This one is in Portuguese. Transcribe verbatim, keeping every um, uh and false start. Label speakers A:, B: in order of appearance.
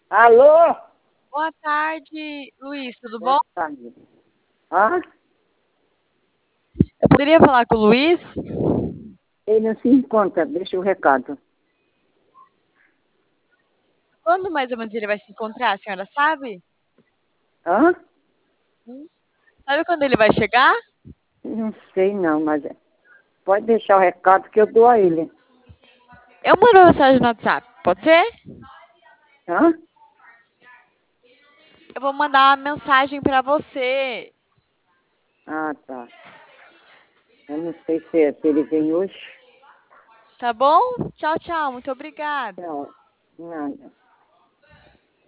A: Alô?
B: Boa tarde, Luiz, tudo
A: Boa
B: bom?
A: tarde. Hã?
B: Eu poderia falar com o Luiz?
A: Ele não se encontra, deixa o recado.
B: Quando mais ou menos ele vai se encontrar, a senhora sabe?
A: Hã?
B: Hum? Sabe quando ele vai chegar?
A: Não sei não, mas pode deixar o recado que eu dou a ele.
B: Eu mando uma mensagem no WhatsApp, pode ser?
A: Hã?
B: Eu vou mandar uma mensagem pra você.
A: Ah, tá. Eu não sei se, se ele vem hoje.
B: Tá bom? Tchau, tchau. Muito obrigada.
A: Não, nada.